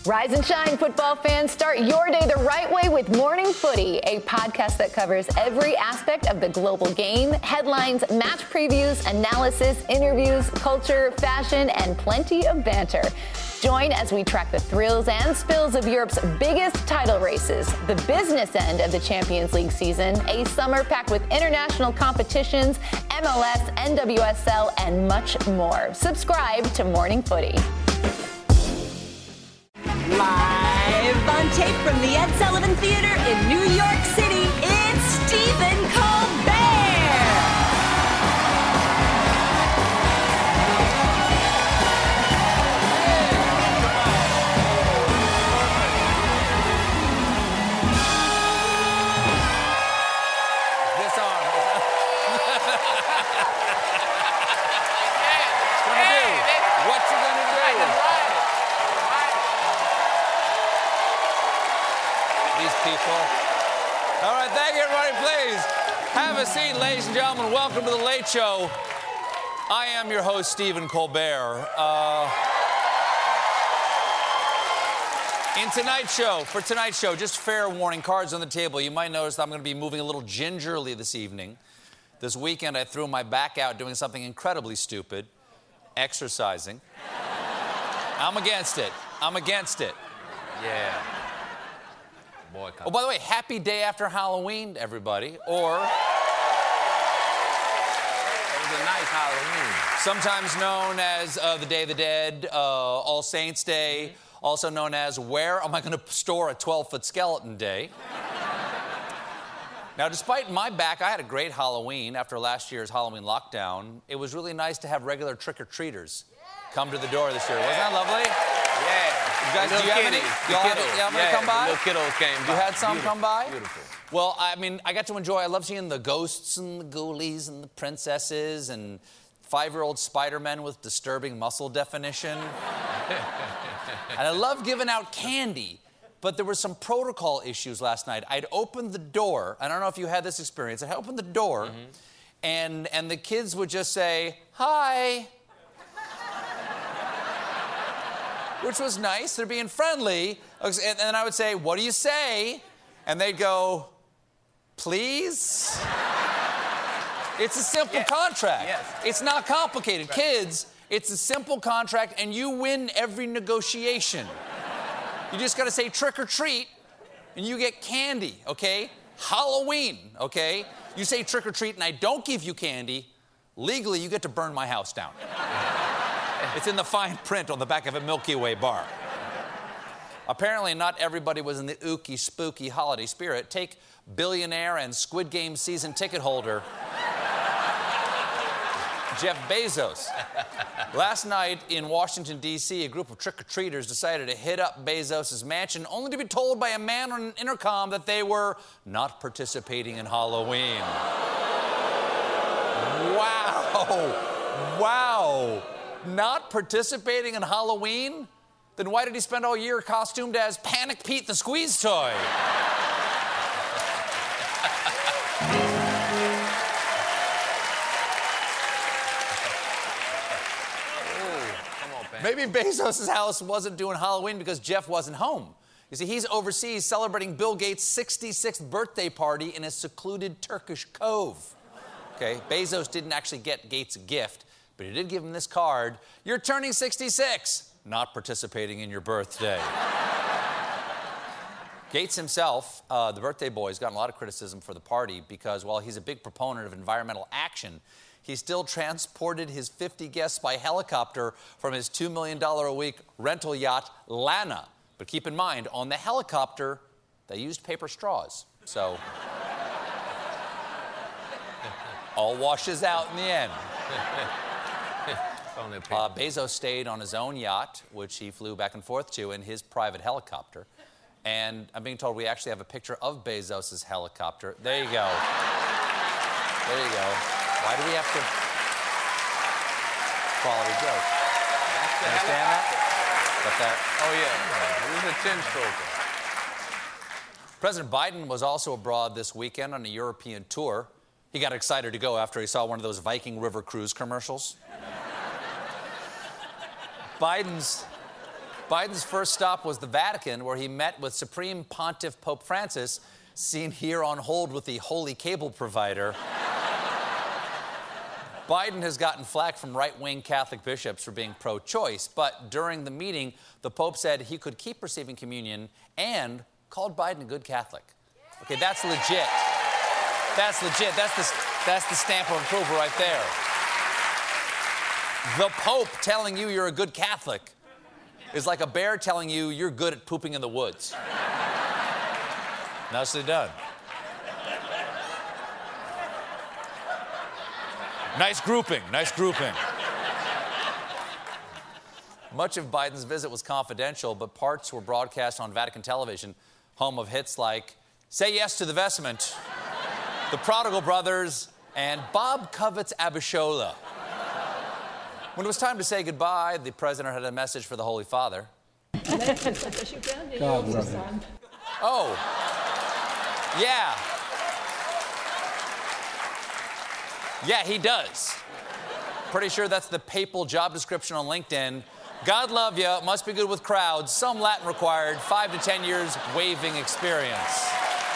Rise and shine, football fans. Start your day the right way with Morning Footy, a podcast that covers every aspect of the global game, headlines, match previews, analysis, interviews, culture, fashion, and plenty of banter. Join as we track the thrills and spills of Europe's biggest title races, the business end of the Champions League season, a summer packed with international competitions, MLS, NWSL, and much more. Subscribe to Morning Footy. Live on tape from the Ed Sullivan Theater in New York City, it's Stephen Colbert. This arm. What you gonna do? These people. All right, thank you, everybody. Please have a seat, ladies and gentlemen. Welcome to The Late Show. I am your host, Stephen Colbert. For tonight's show, just fair warning, cards on the table. You might notice that I'm going to be moving a little gingerly this evening. This weekend, I threw my back out doing something incredibly stupid, exercising. I'm against it. Yeah. Boycott. Oh, by the way, happy day after Halloween, everybody. Or It was a nice Halloween. sometimes known as the Day of the Dead, All Saints Day, also known as Where Am I Going to Store a 12-Foot Skeleton Day. Now, despite my back, I had a great Halloween after last year's Halloween lockdown. It was really nice to have regular trick-or-treaters come to the door this year. Wasn't that lovely? Yeah. You guys, do you have any? Y'all have any come by? Little kiddos came by. You had some come by? Beautiful. Well, I mean, I got to enjoy. I love seeing the ghosts and the ghoulies and the princesses and 5-year-old Spider-Men with disturbing muscle definition. And I love giving out candy. But there were some protocol issues last night. I'd opened the door. I don't know if you had this experience. I opened the door, and the kids would just say, "Hi." Which was nice. They're being friendly. And then I would say, "What do you say?" And they'd go, "Please?" It's a simple contract. Yes. It's not complicated. Right. Kids, it's a simple contract, and you win every negotiation. You just got to say trick or treat, and you get candy, okay? Halloween, okay? You say trick or treat, and I don't give you candy, legally, you get to burn my house down. It's in the fine print on the back of a Milky Way bar. Apparently, not everybody was in the ooky, spooky holiday spirit. Take billionaire and Squid Game season ticket holder Jeff Bezos. Last night in Washington, D.C., a group of trick-or-treaters decided to hit up Bezos' mansion, only to be told by a man on an intercom that they were not participating in Halloween. Wow. Not participating in Halloween? Then why did he spend all year costumed as Panic Pete the Squeeze Toy? Maybe Bezos' house wasn't doing Halloween because Jeff wasn't home. You see, he's overseas celebrating Bill Gates' 66th birthday party in a secluded Turkish cove. Okay, Bezos didn't actually get Gates a gift, but he did give him this card. You're turning 66, not participating in your birthday. Gates himself, the birthday boy, has gotten a lot of criticism for the party because while he's a big proponent of environmental action, he still transported his 50 guests by helicopter from his $2 million a week rental yacht, Lana. But keep in mind, on the helicopter, they used paper straws. So, all washes out in the end. Bezos stayed on his own yacht, which he flew back and forth to in his private helicopter. And I'm being told we actually have a picture of Bezos' helicopter. There you go. There you go. Why do we have to... Quality joke. Understand that? Got that? Oh, yeah. It was a chin stroker. President Biden was also abroad this weekend on a European tour. He got excited to go after he saw one of those Viking River cruise commercials. Biden's Biden's first stop was the Vatican, where he met with Supreme Pontiff Pope Francis, seen here on hold with the holy cable provider. Biden has gotten flack from right-wing Catholic bishops for being pro-choice, but during the meeting, the Pope said he could keep receiving communion and called Biden a good Catholic. Okay, that's legit. That's legit. That's the stamp of approval right there. The Pope telling you you're a good Catholic is like a bear telling you you're good at pooping in the woods. Nicely done. Nice grouping, nice grouping. Much of Biden's visit was confidential, but parts were broadcast on Vatican television, home of hits like Say Yes to the Vestment, The Prodigal Brothers, and Bob Covet's Abishola. When it was time to say goodbye, the president had a message for the Holy Father. Oh, yeah. Yeah, he does. Pretty sure that's the papal job description on LinkedIn. God love ya, must be good with crowds, some Latin required, 5 to 10 years waving experience.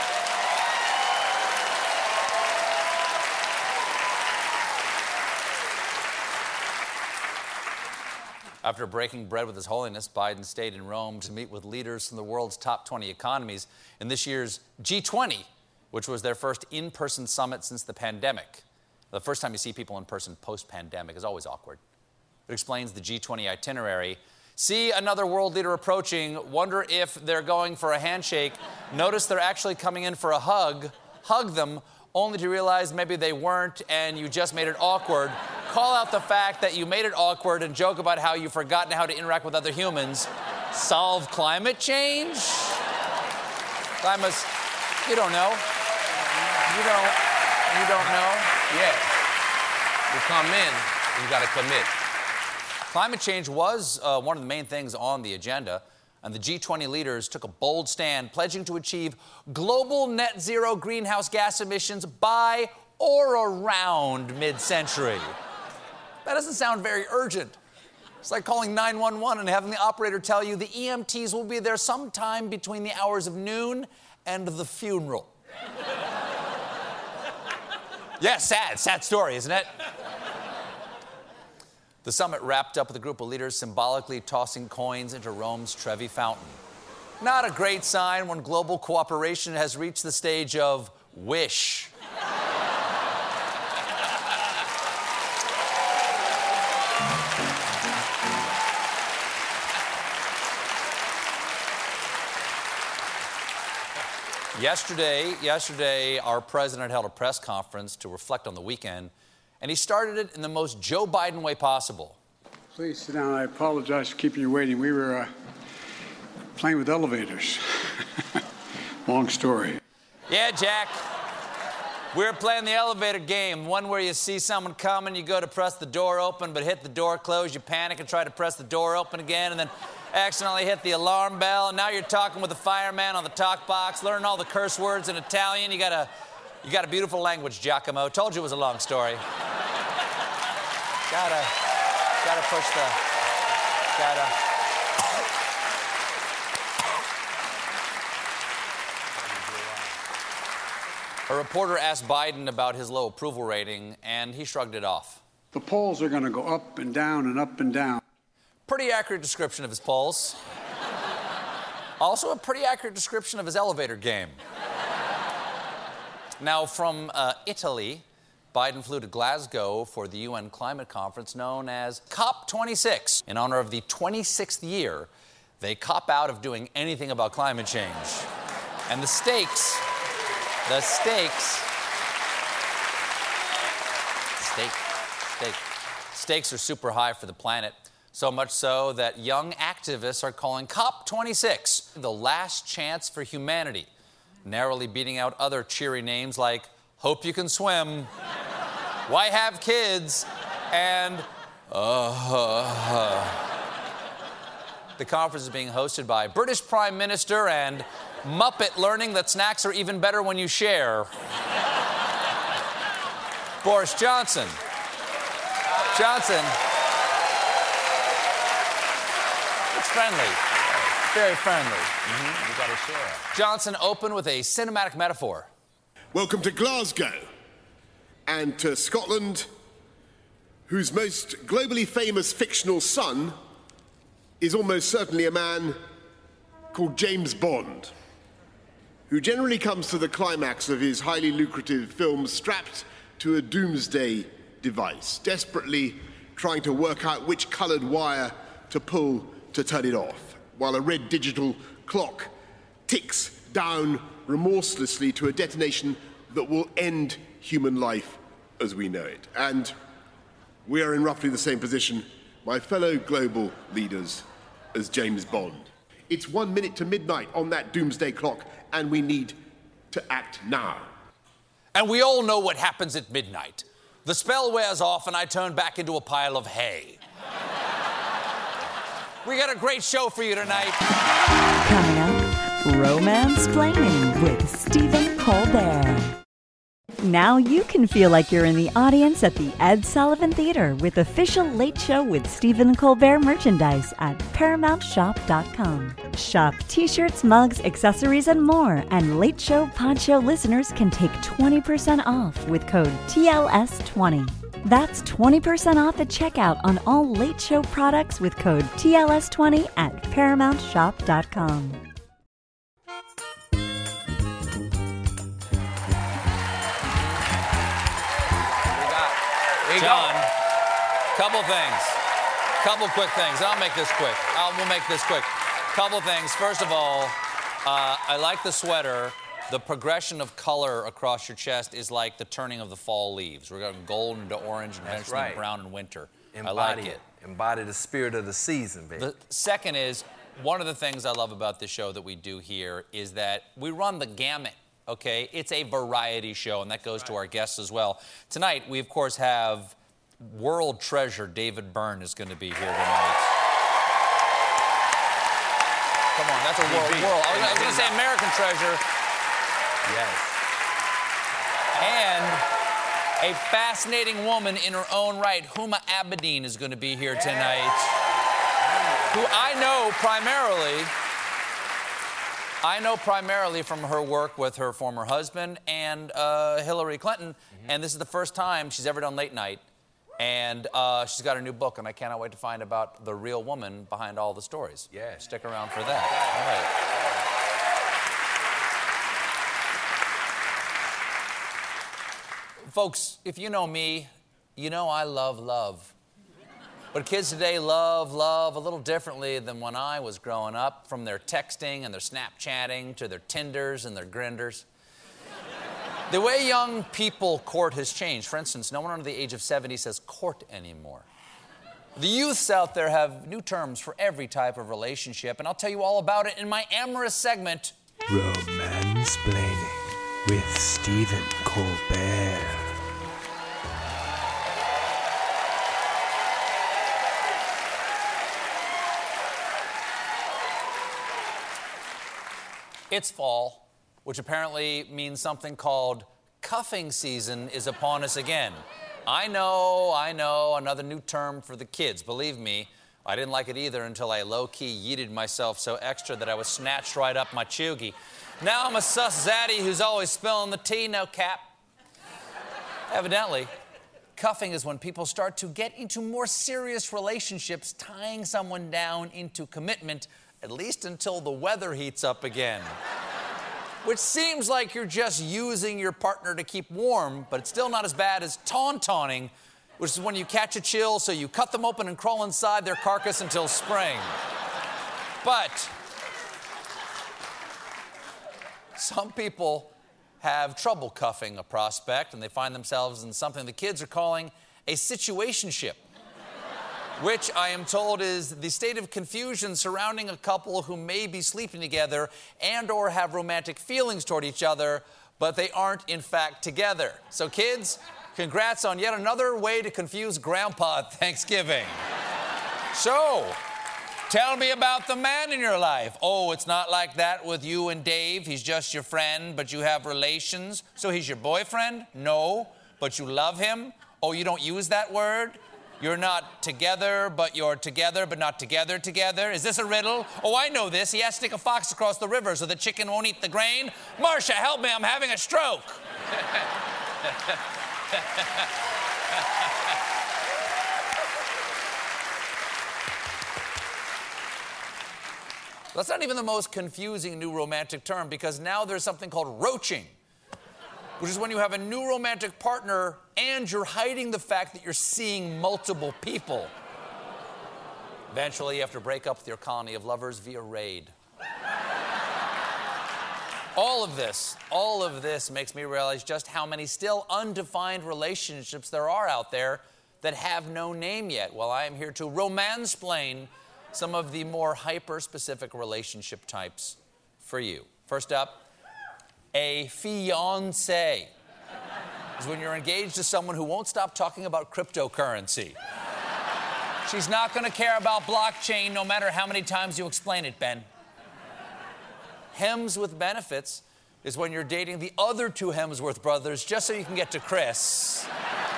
After breaking bread with His Holiness, Biden stayed in Rome to meet with leaders from the world's top 20 economies in this year's G20, which was their first in-person summit since the pandemic. The first time you see people in person post-pandemic is always awkward. It explains the G20 itinerary. See another world leader approaching, wonder if they're going for a handshake, notice they're actually coming in for a hug, hug them, only to realize maybe they weren't and you just made it awkward. Call out the fact that you made it awkward and joke about how you've forgotten how to interact with other humans. Solve climate change? You don't know. You don't know. Yeah. You come in, you got to commit. Climate change was one of the main things on the agenda, and the G20 leaders took a bold stand, pledging to achieve global net zero greenhouse gas emissions by or around mid-century. That doesn't sound very urgent. It's like calling 911 and having the operator tell you the EMTs will be there sometime between the hours of noon and the funeral. Yeah, sad story, isn't it? The summit wrapped up with a group of leaders symbolically tossing coins into Rome's Trevi Fountain. Not a great sign when global cooperation has reached the stage of wish. Yesterday, our president held a press conference to reflect on the weekend, and he started it in the most Joe Biden way possible. Please sit down. I apologize for keeping you waiting. We were playing with elevators. Long story. Yeah, Jack. We were playing the elevator game, one where you see someone coming, you go to press the door open, but hit the door closed, you panic and try to press the door open again, and then accidentally hit the alarm bell, and now you're talking with the fireman on the talk box, learning all the curse words in Italian. You got a beautiful language, Giacomo. Told you it was a long story. Gotta push the... A reporter asked Biden about his low approval rating, and he shrugged it off. The polls are going to go up and down and up and down. Pretty accurate description of his polls. Also a pretty accurate description of his elevator game. Now, from Italy, Biden flew to Glasgow for the UN climate conference known as COP26. In honor of the 26th year, they cop out of doing anything about climate change. And the stakes are super high for the planet. So much so that young activists are calling COP26 the last chance for humanity, narrowly beating out other cheery names like Hope You Can Swim, Why Have Kids, and The conference is being hosted by British Prime Minister and Muppet learning that snacks are even better when you share, Boris Johnson. friendly. Very friendly. You gotta share. Johnson, open with a cinematic metaphor. Welcome to Glasgow and to Scotland, whose most globally famous fictional son is almost certainly a man called James Bond, who generally comes to the climax of his highly lucrative films strapped to a doomsday device, desperately trying to work out which coloured wire to pull to turn it off, while a red digital clock ticks down remorselessly to a detonation that will end human life as we know it. And we are in roughly the same position, my fellow global leaders, as James Bond. It's 1 minute to midnight on that doomsday clock, and we need to act now. And we all know what happens at midnight. The spell wears off and I turn back into a pile of hay. We got a great show for you tonight. Coming up, Romance-Plaining with Stephen Colbert. Now you can feel like you're in the audience at the Ed Sullivan Theater with official Late Show with Stephen Colbert merchandise at ParamountShop.com. Shop t-shirts, mugs, accessories, and more. And Late Show Pod Show listeners can take 20% off with code TLS20. That's 20% off at checkout on all Late Show products with code TLS20 at ParamountShop.com. John, couple quick things. I'll make this quick. We'll make this quick. Couple things. First of all, I like the sweater. The progression of color across your chest is like the turning of the fall leaves. We're going gold into orange and eventually brown in winter. I like it. Embody the spirit of the season, baby. The second is, one of the things I love about this show that we do here is that we run the gamut. Okay, it's a variety show, and that goes to our guests as well. Tonight, we, of course, have world treasure David Byrne is going to be here tonight. Come on, that's a world. I was going to say American treasure. Yes. And a fascinating woman in her own right, Huma Abedin, is going to be here tonight, who I know primarily from her work with her former husband and Hillary Clinton. And this is the first time she's ever done late night. And she's got a new book, and I cannot wait to find about the real woman behind all the stories. Yeah. Stick around for that. All right. Folks, if you know me, you know I love love. But kids today love love a little differently than when I was growing up, from their texting and their Snapchatting to their Tinders and their Grinders. The way young people court has changed. For instance, no one under the age of 70 says court anymore. The youths out there have new terms for every type of relationship, and I'll tell you all about it in my amorous segment, Romance-Plaining with Stephen Colbert. It's fall, which apparently means something called cuffing season is upon us again. I know, another new term for the kids. Believe me, I didn't like it either until I low-key yeeted myself so extra that I was snatched right up my chuggy. Now I'm a sus zaddy who's always spilling the tea, no cap. Evidently, cuffing is when people start to get into more serious relationships, tying someone down into commitment, at least until the weather heats up again. Which seems like you're just using your partner to keep warm, but it's still not as bad as taunting, which is when you catch a chill, so you cut them open and crawl inside their carcass until spring. But some people have trouble cuffing a prospect, and they find themselves in something the kids are calling a situationship, which I am told is the state of confusion surrounding a couple who may be sleeping together and or have romantic feelings toward each other, but they aren't in fact together. So kids, congrats on yet another way to confuse Grandpa at Thanksgiving. So, tell me about the man in your life. Oh, it's not like that with you and Dave. He's just your friend, but you have relations. So he's your boyfriend? No, but you love him? Oh, you don't use that word? You're not together, but you're together, but not together, together. Is this a riddle? Oh, I know this. He has to stick a fox across the river so the chicken won't eat the grain. Marcia, help me, I'm having a stroke. That's not even the most confusing new romantic term, because now there's something called roaching, which is when you have a new romantic partner and you're hiding the fact that you're seeing multiple people. Eventually, you have to break up with your colony of lovers via raid. All of this makes me realize just how many still undefined relationships there are out there that have no name yet. Well, I am here to romansplain some of the more hyper-specific relationship types for you. First up, a fiancé is when you're engaged to someone who won't stop talking about cryptocurrency. She's not going to care about blockchain no matter how many times you explain it, Ben. Hems with benefits is when you're dating the other two Hemsworth brothers just so you can get to Chris.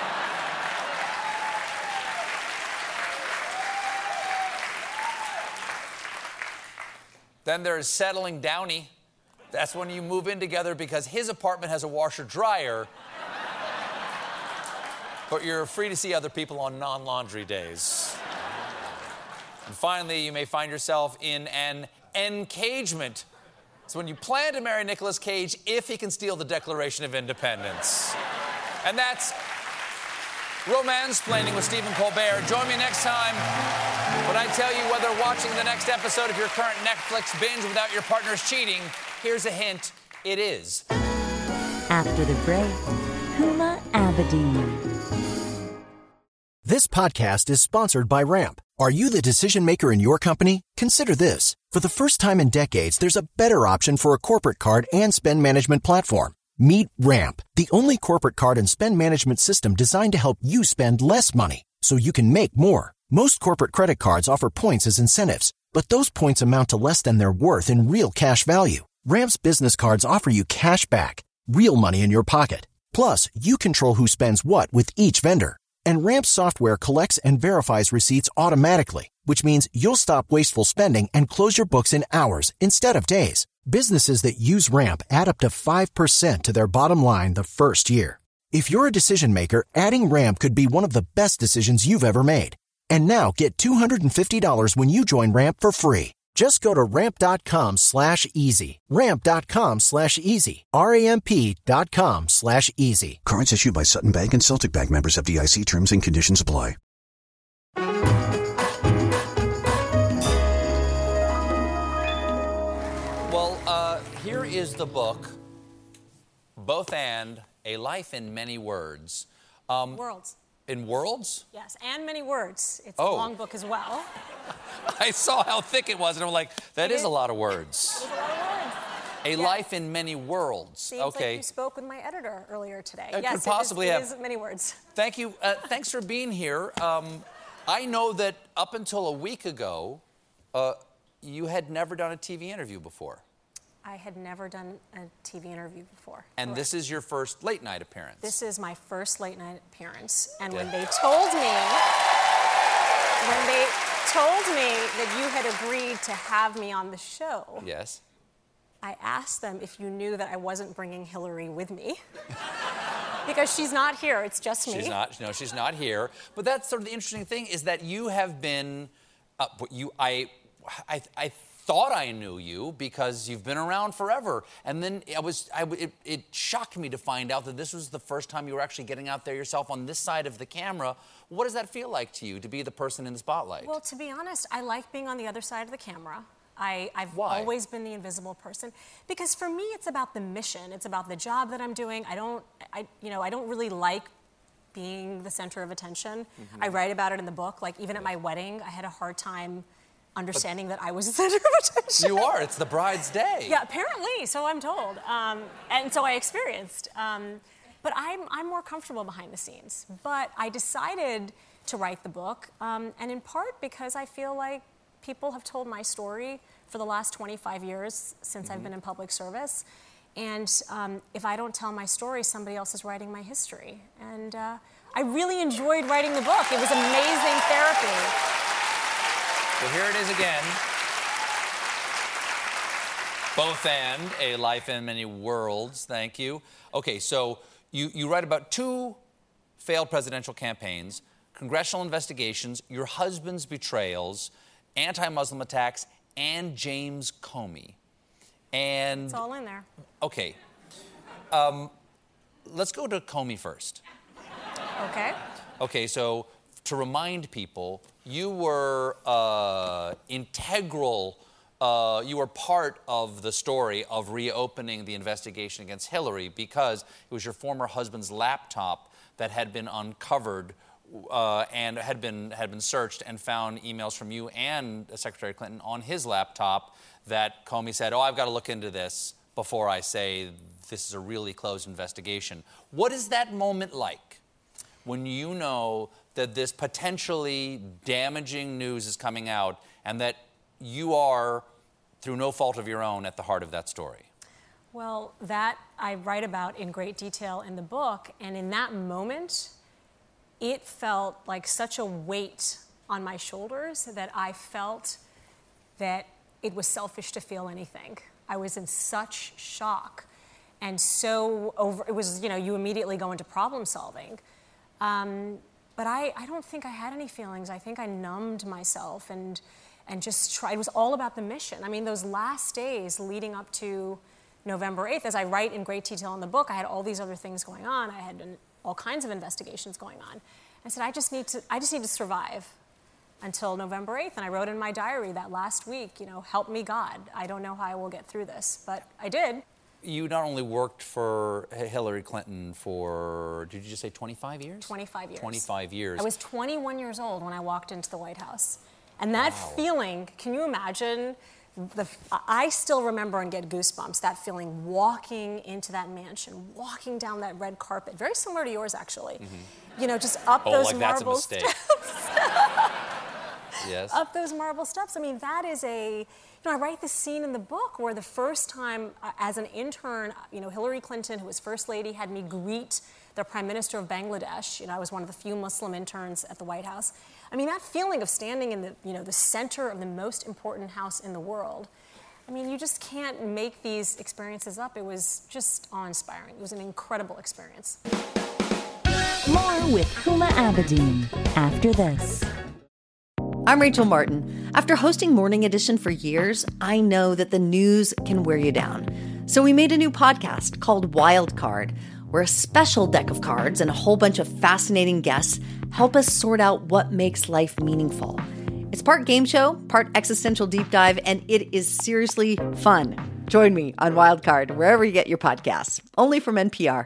Then there's settling downy. That's when you move in together because his apartment has a washer-dryer, but you're free to see other people on non-laundry days. And finally, you may find yourself in an engagement. It's when you plan to marry Nicolas Cage if he can steal the Declaration of Independence. And that's Romansplaining with Stephen Colbert. Join me next time when I tell you whether watching the next episode of your current Netflix binge without your partner's cheating, here's a hint, it is. After the break, Huma Abedin. This podcast is sponsored by Ramp. Are you the decision maker in your company? Consider this. For the first time in decades, there's a better option for a corporate card and spend management platform. Meet Ramp, the only corporate card and spend management system designed to help you spend less money so you can make more. Most corporate credit cards offer points as incentives, but those points amount to less than their worth in real cash value. Ramp's business cards offer you cash back, real money in your pocket. Plus, you control who spends what with each vendor. And Ramp's software collects and verifies receipts automatically, which means you'll stop wasteful spending and close your books in hours instead of days. Businesses that use Ramp add up to 5% to their bottom line the first year. If you're a decision maker, adding Ramp could be one of the best decisions you've ever made. And now get $250 when you join Ramp for free. Just go to ramp.com/easy. Ramp.com/easy. RAMP.com/easy. Cards issued by Sutton Bank and Celtic Bank, members of FDIC. Terms and conditions apply. Well, here is the book, Both and A Life in Many Words. Worlds. In worlds? Yes, and many words. It's a long book as well. I saw how thick it was, and I'm like, that is a lot of words. It is a lot of words. A life in many worlds. Seems okay. like you spoke with my editor earlier today. It yes, could possibly it have. is many words. Thank you. Thanks for being here. I know that up until a week ago, you had never done a TV interview before. I had never done a TV interview before. And Correct. This is your first late night appearance. This is my first late night appearance. And when they told me that you had agreed to have me on the show, yes, I asked them if you knew that I wasn't bringing Hillary with me. Because she's not here, it's just me. She's not here. But that's sort of the interesting thing is that you have been, I thought I knew you because you've been around forever. And then it shocked me to find out that this was the first time you were actually getting out there yourself on this side of the camera. What does that feel like to you, to be the person in the spotlight? Well, to be honest, I like being on the other side of the camera. I've Why? always been the invisible person because for me it's about the mission. It's about the job that I'm doing. I don't really like being the center of attention. Mm-hmm. I write about it in the book. Like even at my wedding, I had a hard time understanding that I was the center of attention. You are. It's the bride's day. Yeah, apparently. So I'm told, and so I experienced. But I'm more comfortable behind the scenes. But I decided to write the book, and in part because I feel like people have told my story for the last 25 years since I've been in public service. And if I don't tell my story, somebody else is writing my history. And I really enjoyed writing the book. It was amazing therapy. Well, here it is again. Both and A Life in Many Worlds. Thank you. Okay, so you write about 2 failed presidential campaigns, congressional investigations, your husband's betrayals, anti-Muslim attacks, and James Comey. And it's all in there. Okay. Let's go to Comey first. Okay. Okay, so to remind people, you were integral. You were part of the story of reopening the investigation against Hillary because it was your former husband's laptop that had been uncovered and had been searched and found emails from you and Secretary Clinton on his laptop that Comey said, "Oh, I've got to look into this before I say this is a really closed investigation." What is that moment like when you know that this potentially damaging news is coming out and that you are, through no fault of your own, at the heart of that story? Well, that I write about in great detail in the book, and in that moment, it felt like such a weight on my shoulders that I felt that it was selfish to feel anything. I was in such shock and so it was, you immediately go into problem solving. But I don't think I had any feelings. I think I numbed myself and just tried. It was all about the mission. I mean, those last days leading up to November 8th, as I write in great detail in the book, I had all these other things going on. I had all kinds of investigations going on. I said, I just need to survive until November 8th. And I wrote in my diary that last week, help me God. I don't know how I will get through this, but I did. You not only worked for Hillary Clinton for, did you just say 25 years? 25 years. 25 years. I was 21 years old when I walked into the White House. And that feeling, can you imagine? I still remember and get goosebumps, that feeling walking into that mansion, walking down that red carpet, very similar to yours, actually. Mm-hmm. Just up those marble steps. Yes. Up those marble steps. I mean, that is I write this scene in the book where the first time as an intern, Hillary Clinton, who was First Lady, had me greet the Prime Minister of Bangladesh. I was one of the few Muslim interns at the White House. I mean, that feeling of standing in the center of the most important house in the world. I mean, you just can't make these experiences up. It was just awe-inspiring. It was an incredible experience. More with Huma Abedin after this. I'm Rachel Martin. After hosting Morning Edition for years, I know that the news can wear you down. So we made a new podcast called Wild Card, where a special deck of cards and a whole bunch of fascinating guests help us sort out what makes life meaningful. It's part game show, part existential deep dive, and it is seriously fun. Join me on Wild Card, wherever you get your podcasts, only from NPR.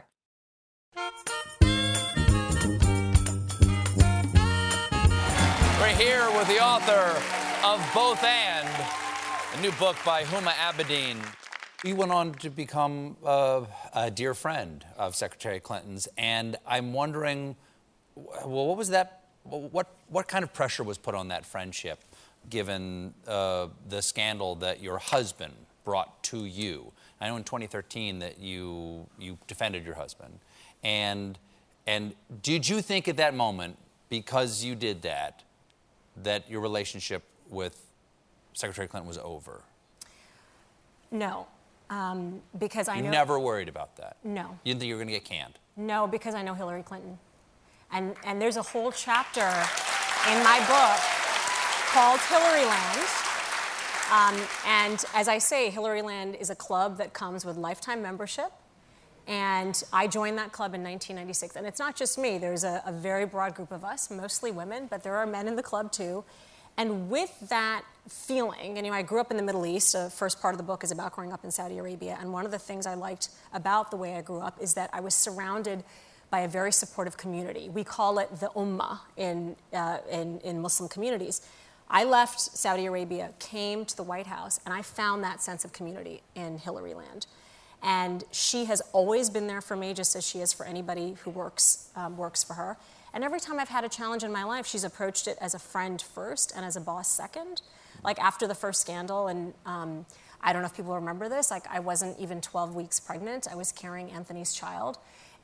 We're here with the author of Both and, a new book by Huma Abedin. You went on to become a dear friend of Secretary Clinton's, and I'm wondering, well, what was that? What kind of pressure was put on that friendship, given the scandal that your husband brought to you? I know in 2013 that you defended your husband, and did you think at that moment, because you did that your relationship with Secretary Clinton was over? No. Because I know... You never worried about that? No. You didn't think you were going to get canned? No, because I know Hillary Clinton. And there's a whole chapter in my book called Hillaryland. And as I say, Hillaryland is a club that comes with lifetime membership. And I joined that club in 1996. And it's not just me. There's a very broad group of us, mostly women, but there are men in the club too. And with that feeling, and I grew up in the Middle East. The first part of the book is about growing up in Saudi Arabia. And one of the things I liked about the way I grew up is that I was surrounded by a very supportive community. We call it the Ummah in Muslim communities. I left Saudi Arabia, came to the White House, and I found that sense of community in Hillaryland. And she has always been there for me, just as she is for anybody who works for her. And every time I've had a challenge in my life, she's approached it as a friend first and as a boss second. Like after the first scandal, and I don't know if people remember this, like I wasn't even 12 weeks pregnant. I was carrying Anthony's child.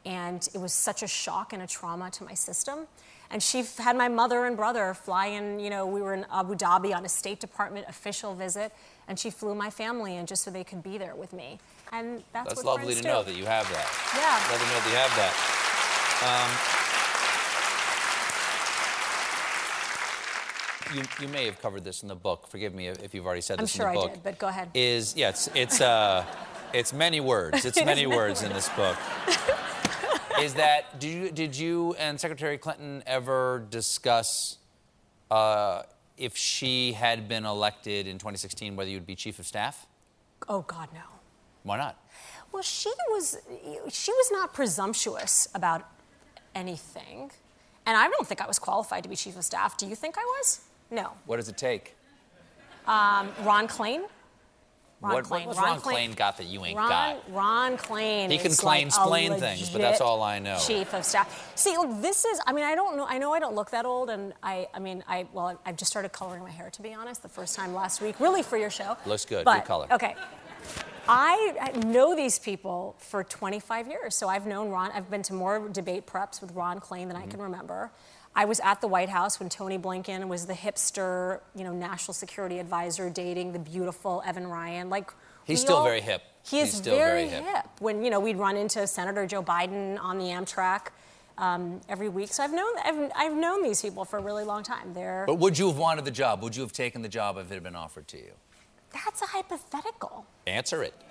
And it was such a shock and a trauma to my system. And she had my mother and brother fly in, we were in Abu Dhabi on a State Department official visit, and she flew my family in just so they could be there with me. And that's what lovely friends to do. know that you have that. Yeah. Lovely to know that you have that. You may have covered this in the book. Forgive me if you've already said this in the book. I'm sure I did, but go ahead. It's many words. It's many words in this book. Is that, did you and Secretary Clinton ever discuss if she had been elected in 2016, whether you'd be chief of staff? Oh, God, no. Why not? Well, she was not presumptuous about anything. And I don't think I was qualified to be chief of staff. Do you think I was? No. What does it take? Ron Klain. What's Ron Klain got that you ain't got? Ron Klain. He can explain things, but that's all I know. Chief of staff. See, look, this is. I mean, I don't know. I know I don't look that old, and I've just started coloring my hair, to be honest, the first time last week, really for your show. Looks good. But, Good color. Okay. I know these people for 25 years, so I've known Ron. I've been to more debate preps with Ron Klain than I can remember. I was at the White House when Tony Blinken was the hipster, national security advisor dating the beautiful Evan Ryan. He's still very hip. He is still very hip. When, we'd run into Senator Joe Biden on the Amtrak every week. So I've known these people for a really long time. But would you have wanted the job? Would you have taken the job if it had been offered to you? That's a hypothetical. Answer it.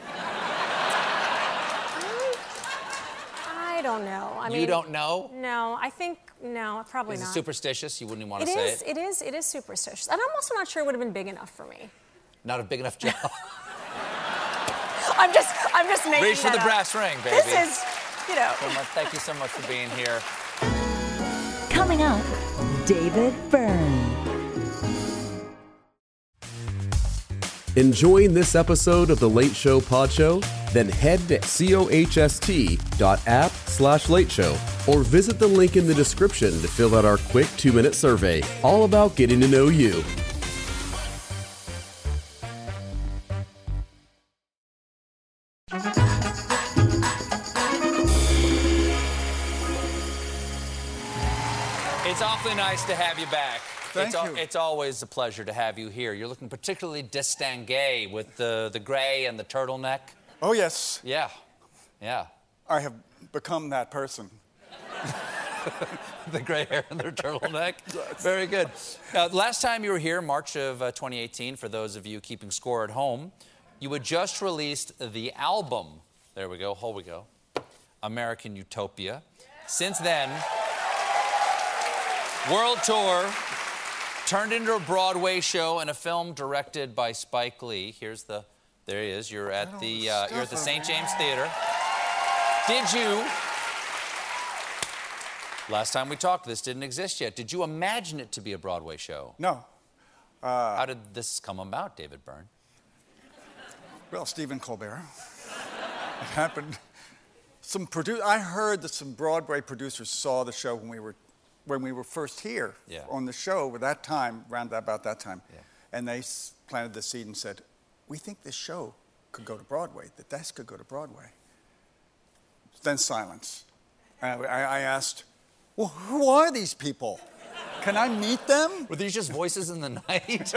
I don't know. You don't know? No, probably not. Is it superstitious? You wouldn't even want to say it? It is superstitious. And I'm also not sure it would have been big enough for me. Not a big enough job. I'm just making Reach for the brass ring, baby. This is, Thank you so much for being here. Coming up, David Byrne. Enjoying this episode of The Late Show Pod Show? Then head to cohost.app/Late Show or visit the link in the description to fill out our quick 2-minute survey, all about getting to know you. It's awfully nice to have you back. Thank you. It's always a pleasure to have you here. You're looking particularly distingué with the gray and the turtleneck. Oh, yes. Yeah. I have become that person. The gray hair and the turtleneck. Very good. Now, last time you were here, March of 2018, for those of you keeping score at home, you had just released the album. Here we go. American Utopia. Since then, world tour, turned into a Broadway show and a film directed by Spike Lee. There he is. You're at the St. James Theater. Last time we talked, this didn't exist yet. Did you imagine it to be a Broadway show? No. How did this come about, David Byrne? Well, Stephen Colbert. It happened. I heard that some Broadway producers saw the show when we were first here on the show at that time, about that time. Yeah. And they planted the seed and said, we think this show could go to Broadway, that this could go to Broadway. Then silence. And I asked, well, who are these people? Can I meet them? Were these just voices in the night?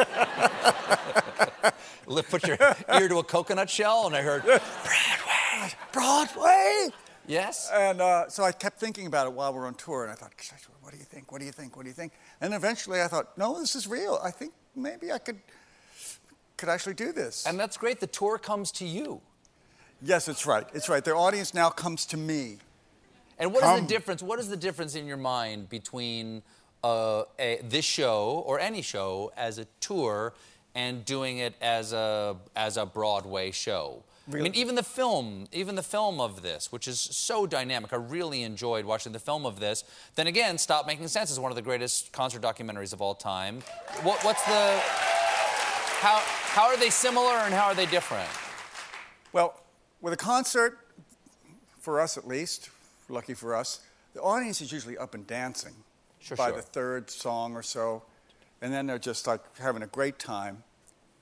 Put your ear to a coconut shell and I heard, Broadway! Yes. And so I kept thinking about it while we were on tour, and I thought, what do you think? What do you think? What do you think? And eventually I thought, no, this is real. I think maybe I could actually do this. And that's great. The tour comes to you. Yes, it's right. It's right. Their audience now comes to me. And what is the difference? What is the difference in your mind between this show or any show as a tour and doing it as a Broadway show? Really? I mean, even the film of this, which is so dynamic. I really enjoyed watching the film of this. Then again, Stop Making Sense is one of the greatest concert documentaries of all time. How are they similar and how are they different? Well, with a concert, for us at least, lucky for us, the audience is usually up and dancing by the third song or so, and then they're just like having a great time.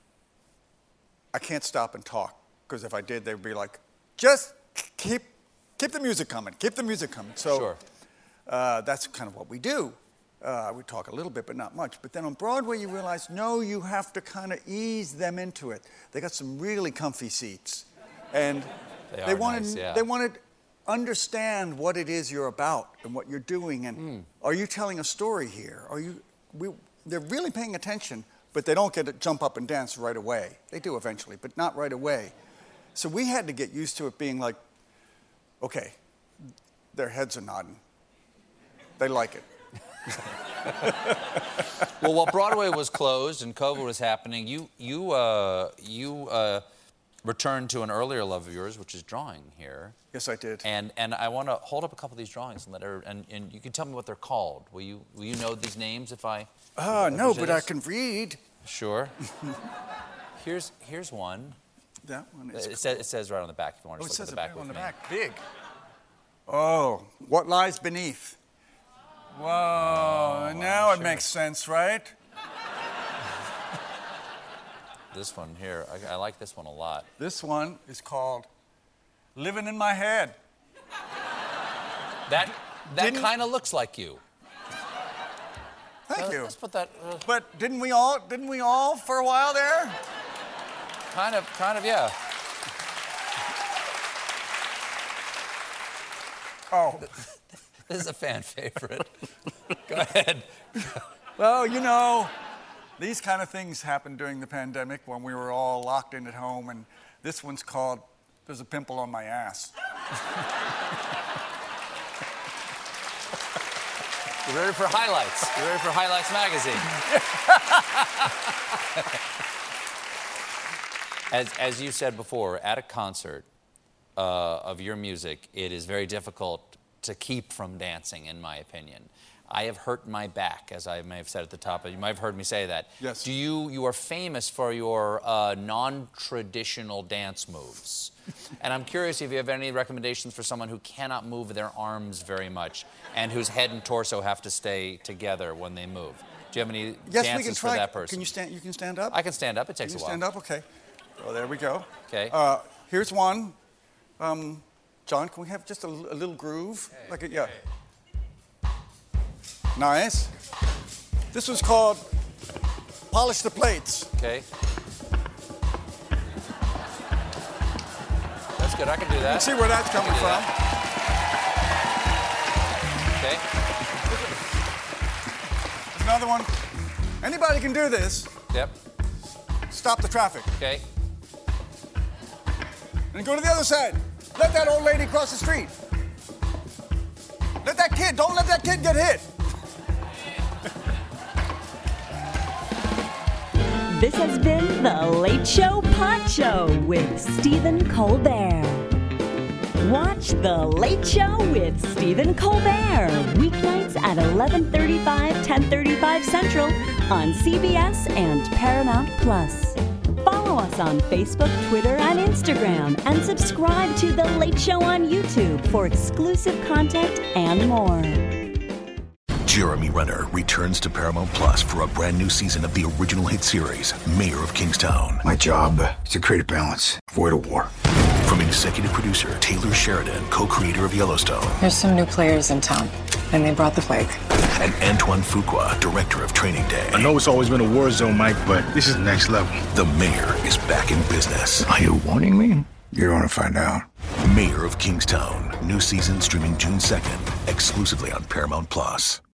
I can't stop and talk, because if I did, they'd be like, just keep keep the music coming, keep the music coming. So Sure. That's kind of what we do. We talk a little bit, but not much. But then on Broadway, you realize, no, you have to kind of ease them into it. They got some really comfy seats. And they want to understand what it is you're about and what you're doing. And are you telling a story here? They're really paying attention, but they don't get to jump up and dance right away. They do eventually, but not right away. So we had to get used to it being like, okay, their heads are nodding. They like it. Well, while Broadway was closed and COVID was happening, you returned to an earlier love of yours, which is drawing here. Yes, I did. And I want to hold up a couple of these drawings and you can tell me what they're called. Will you know these names if I? No, but I can read. Sure. Here's one. That one is. It says right on the back. If you want to it look says at the back on with the me. back, big. Oh, what lies beneath? Whoa, now it makes sense, right? This one here, I like this one a lot. This one is called Living in My Head. That kind of looks like you. Thank you. Let's put that. But didn't we all for a while there? Kind of, yeah. Oh. This is a fan favorite. Go ahead. Well, you know, these kind of things happened during the pandemic when we were all locked in at home, and this one's called There's a Pimple on My Ass. You ready for highlights? You ready for Highlights magazine? As you said before, at a concert of your music, it is very difficult to keep from dancing, in my opinion. I have hurt my back, as I may have said at the top. You might have heard me say that. Yes. You are famous for your non-traditional dance moves. And I'm curious if you have any recommendations for someone who cannot move their arms very much and whose head and torso have to stay together when they move. Do you have any dances for that person? Can you stand? You can stand up? I can stand up. It takes a while. Stand up? Okay. Oh, there we go. Okay. Here's one. John, can we have just a little groove? Yeah. Nice. This was called Polish the Plates. Okay. That's good. I can do that. You can see where that's coming from. Okay. There's another one. Anybody can do this. Yep. Stop the traffic. Okay. And go to the other side. Let that old lady cross the street. Don't let that kid get hit. This has been The Late Show Pod Show with Stephen Colbert. Watch The Late Show with Stephen Colbert weeknights at 11:35, 10:35 Central on CBS and Paramount Plus. Follow us on Facebook, Twitter, and Instagram, and subscribe to The Late Show on YouTube for exclusive content and more. Jeremy Renner returns to Paramount Plus for a brand new season of the original hit series, Mayor of Kingstown. My job is to create a balance, avoid a war. From executive producer Taylor Sheridan, co-creator of Yellowstone. There's some new players in town, and they brought the plague. And Antoine Fuqua, director of Training Day. I know it's always been a war zone, Mike, but this is next level. The mayor is back in business. Are you warning me? You're going to find out. Mayor of Kingstown. New season streaming June 2nd, exclusively on Paramount Plus.